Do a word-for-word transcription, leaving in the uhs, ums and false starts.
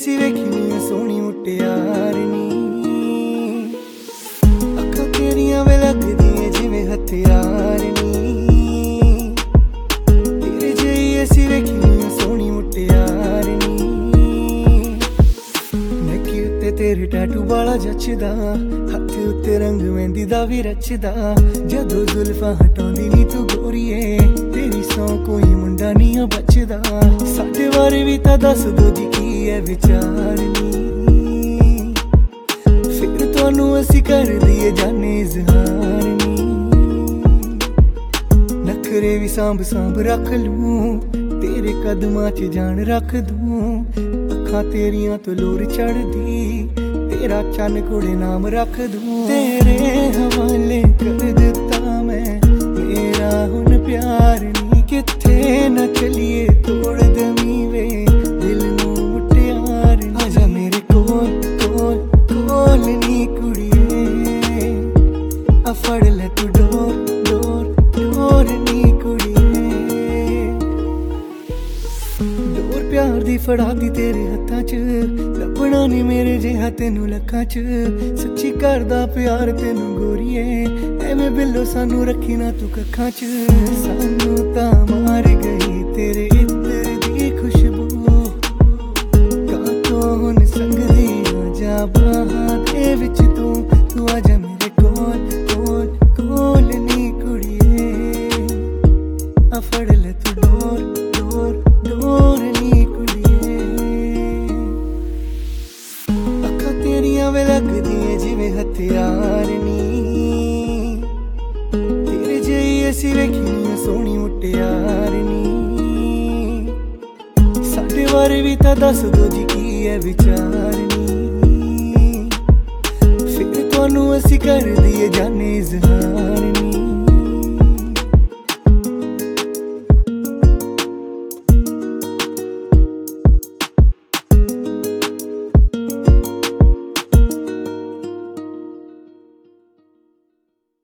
ਅਸੀਂ ਵੇਖੀਆਂ ਸੋਹਣੀ ਮੁਟਿਆਰ ਨੀ, ਅੱਖਾਂ ਤੇਰੀਆਂ ਵੇ ਲੱਗਦੀਆਂ ਜਿਵੇਂ ਹਥਿਆਰ ਨੀ, ਤੇਰੇ ਜਿਹੀ ਅਸੀਂ ਵੇਖੀਆਂ ਸੋਹਣੀ ਮੁਟਿਆਰ ਨੀ। ਨੱਕੀ ਉੱਤੇ ਤੇਰੇ ਟੈਟੂ ਵਾਲਾ ਜੱਚਦਾ, ਹੱਥ ਉੱਤੇ ਰੰਗ ਮਹਿੰਦੀ ਦਾ ਵੀ ਰਚਦਾ, ਜਦੋਂ ਜ਼ੁਲਫਾਂ ਹਟਾਉਂਦੀ ਨੀ ਤੂੰ ਗੋਰੀਏ, ਤੇਰੀ ਸੌ ਕੋਈ ਮੁੰਡਾ ਨੀ ਆ ਬਚਦਾ। ਸਾਡੇ ਬਾਰੇ ਵੀ ਤਾਂ ਦੱਸ ਦੋ ਜੀ ਕੀ ਹੈ ਵਿਚਾਰ ਨੀ, ਫਿਰ ਤੁਹਾਨੂੰ ਅਸੀਂ ਕਰ ਦਈਏ ਜਾਨੇ ਇਜ਼ਹਾਰ ਨੀ। ਨਖਰੇ ਵੀ ਸਾਂਭ ਸਾਂਭ ਰੱਖ ਲੂੰ, ਤੇਰੇ ਕਦਮਾਂ 'ਚ ਜਾਨ ਰੱਖ ਦੂੰ, ਅੱਖਾਂ ਤੇਰੀਆਂ ਤੋਂ ਲੋਰ ਚੜਦੀ, ਤੇਰਾ ਚੰਨ ਕੁੜੇ ਨਾਮ ਰੱਖ ਦੂੰ। ਤੇਰੇ ਹਵਾਲੇ ਕਰ ਦਿੱਤਾ ਮੈਂ ਮੇਰਾ ਹੁਣ ਪਿਆਰ ਨੀ, ਕਿੱਥੇ ਨਾ ਚਲੀਏ ਤੋੜ ਦਵੀਂ ਵੇ ਦਿਲ ਨੂੰ ਮੁਟਿਆਰ ਨੀ। ਆਜਾ ਮੇਰੇ ਕੋਲ ਕੋਲ ਕੋਲ ਨੀ ਕੁੜੀਏ, ਆ ਫੜ ਲੈ ਤੂੰ ਡੋਰ ਡੋਰ ਡੋਰ ਨੀ ਕੁੜੀਏ। ਡੋਰ ਪਿਆਰ ਦੀ ਫੜਾਤੀ ਤੇਰੇ ਹੱਥਾਂ 'ਚ, ਲੱਭਣਾ ਨੀ ਮੇਰੇ ਜਿਹਾ ਤੈਨੂੰ ਲੱਖਾਂ 'ਚ, ਸੱਚੀ ਕਰਦਾ ਪਿਆਰ ਤੈਨੂੰ ਗੋਰੀਏ, ਐਵੇਂ ਬਿੱਲੋ ਸਾਨੂੰ ਰੱਖੀ ਨਾ ਤੂੰ ਕੱਖਾਂ 'ਚ। ਸਾਨੂੰ ਤਾਂ ਮਾਰ ਗਈ ਤੇਰੇ ਇੱਤਰ ਦੀ ਖੁਸ਼ਬੂ, ਕਾਤੋਂ ਹੁਣ ਸੰਗਦੀ ਆਜਾ ਬਾਹਾਂ ਦੇ ਵਿੱਚ ਤੂੰ, ਤੂੰ ਆਜਾ ਮੇਰੇ ਕੋਲ ਕੋਲ ਕੋਲ ਨੀ ਕੁੜੀਏ, ਆ ਫੜ ਲੈ ਤੂੰ ਡੋਰ ਡੋਰ ਡੋਰ ਨੀ ਕੁੜੀਏ। ਅੱਖਾਂ ਤੇਰੀਆਂ ਵੇ ਲੱਗਦੀਆਂ ਜਿਵੇਂ ਹਥਿਆਰ ਨੀ, ਤੇਰੇ ਜਿਹੀ ਅਸੀਂ ਵੇਖੀਆਂ ਸੋਹਣੀ ਮੁਟਿਆਰ ਨੀ, ਸਾਡੇ ਬਾਰੇ ਵੀ ਤਾਂ ਦੱਸ ਦੋ ਜੀ ਕੀ ਹੈ ਵਿਚਾਰ ਨੀ, ਫਿਰ ਤੁਹਾਨੂੰ ਅਸੀਂ ਕਰ ਦਈਏ ਜਾਨੇ ਇਜ਼ਹਾਰ ਨੀ।